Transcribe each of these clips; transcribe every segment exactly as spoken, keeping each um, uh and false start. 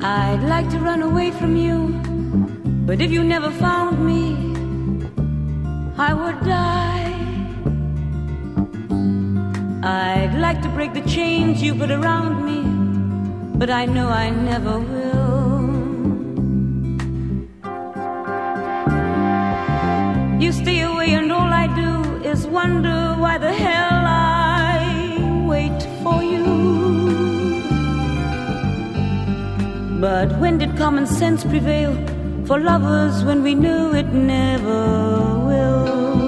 I'd like to run away from you, but if you never found me, I would die. I'd like to break the chains you put around me, but I know I never will. You stay away and all I do is wonder why the hell I wait for you. But when did common sense prevail for lovers when we knew it never will?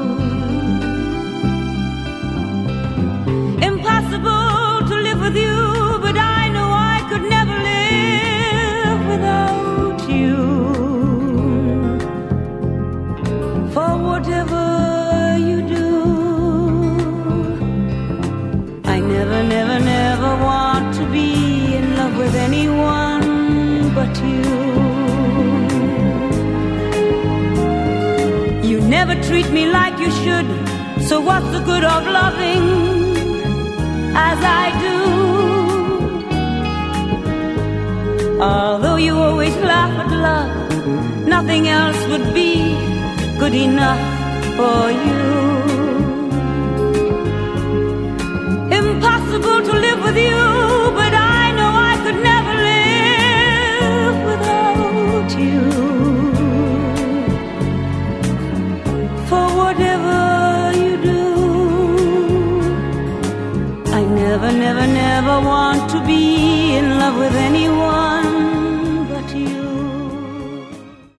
Impossible to live with you, but I know I could never live without you. For whatever you do, I never, never, never want to be in love with anyone but you. You never treat me like you should, so what's the good of loving as I do? Although you always laugh at love, nothing else would be good enough for you. Impossible to live with you, but I know I could never live without you. For whatever you do, I never, never, never want to be in love with anyone